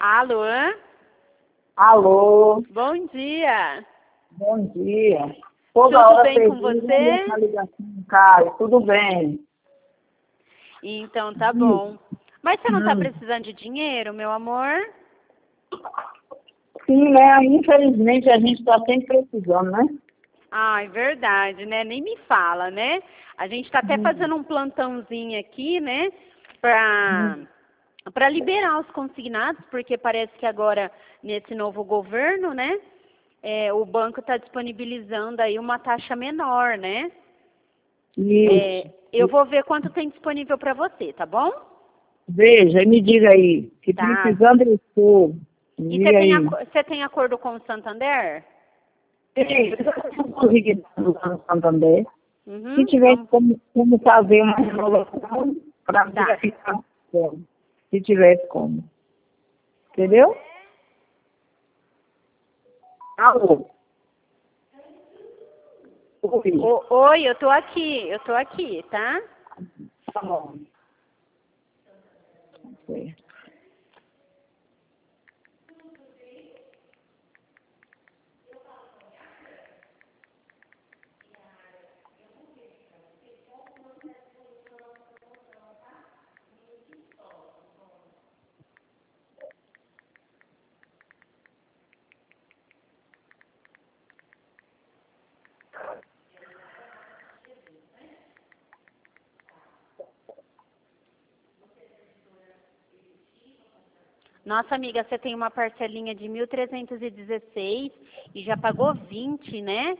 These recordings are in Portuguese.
Alô? Alô, Bom dia. bom dia. Tudo Toda hora bem com perdida, você? essa ligação cai, tudo bem. Então tá bom. Mas você não tá Hum. precisando de dinheiro, meu amor? Sim, né? Infelizmente a gente está sempre precisando, né? Ai, verdade, né? Nem me fala, né? A gente tá até fazendo um plantãozinho aqui, né? Pra liberar os consignados, porque parece que agora, nesse novo governo, né? O banco está disponibilizando aí uma taxa menor, né? Isso. Eu vou ver quanto tem disponível para você, tá bom? Veja e me diga aí, que Tá. precisando eu estou. Me E diga aí. você tem acordo com o Santander? Sim, eu consegui no Santander. Uhum. Se tiver como fazer uma renovação para Tá. verificar como. Se tivesse como. Entendeu? Alô? Oi. Oi, eu tô aqui, tá? Tá bom. Certo. Nossa amiga, você tem uma parcelinha de 1.316 e já pagou 20, né?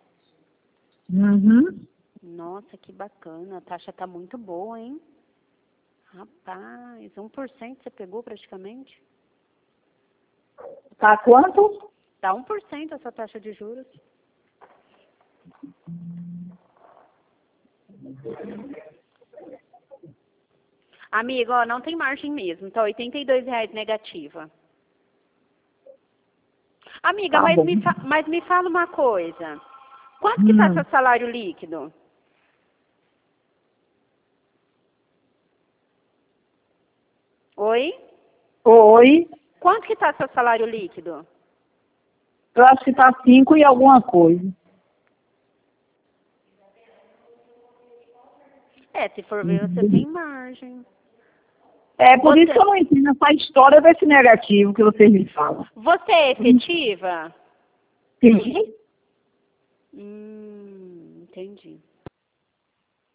Uhum. Nossa, que bacana. A taxa tá muito boa, hein? Rapaz, 1% você pegou praticamente? Tá quanto? Dá 1% essa taxa de juros. Amigo, ó, não tem margem mesmo. Tá R$ 82 negativa. Amiga, Tá bom. mas me fala uma coisa. Quanto que tá seu salário líquido? Oi? Oi. Quanto que tá seu salário líquido? Eu acho que tá 5 e alguma coisa. Se for ver, você tem margem. É por isso que eu Você, não entendo essa história desse negativo que vocês me falam. você é efetiva? Sim. Entendi.